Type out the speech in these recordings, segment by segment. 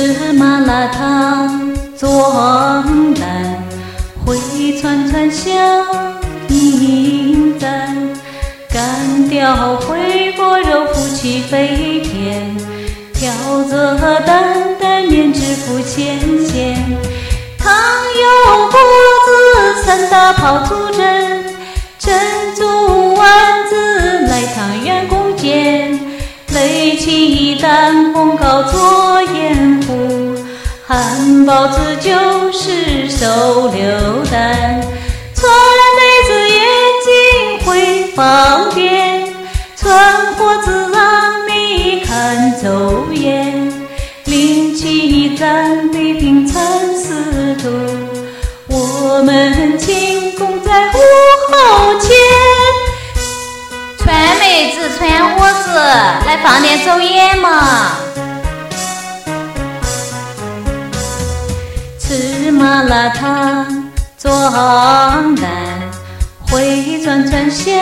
吃麻辣烫壮胆，回串串小银簪，干掉回锅肉夫妻肺片，挑着担担面制服鲜鲜，糖油果子三大炮竹阵，珍珠丸子来汤圆弓箭，擂鸡蛋红糕做盐糊，汉堡子就是手榴弹，穿内子眼镜会方便，穿货子让你看走眼，零七战礼品参四图，我们庆功在午后前。 川妹子川伙子，来放点走眼嘛。 吃麻辣烫壮胆，回串串小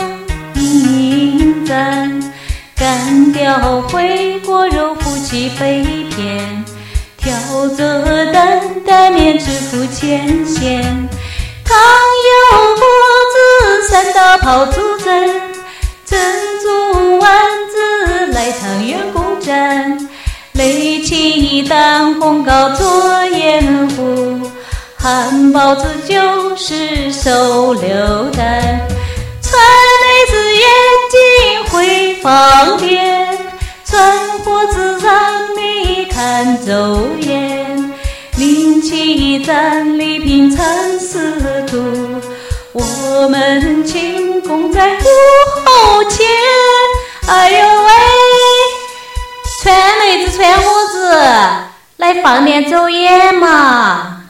银簪，干掉回锅肉夫妻肺片，挑着担担面制服鲜鲜，糖油果子三大炮竹阵，珍珠丸子来汤圆弓箭，擂鸡蛋红糕做盐糊，汉堡子就是手榴弹，穿内子眼镜会方便，穿货子让你看走眼，零七战礼品参四图，我们庆功在午后前。哎呦喂，川妹子川伙子，来放点走眼嘛。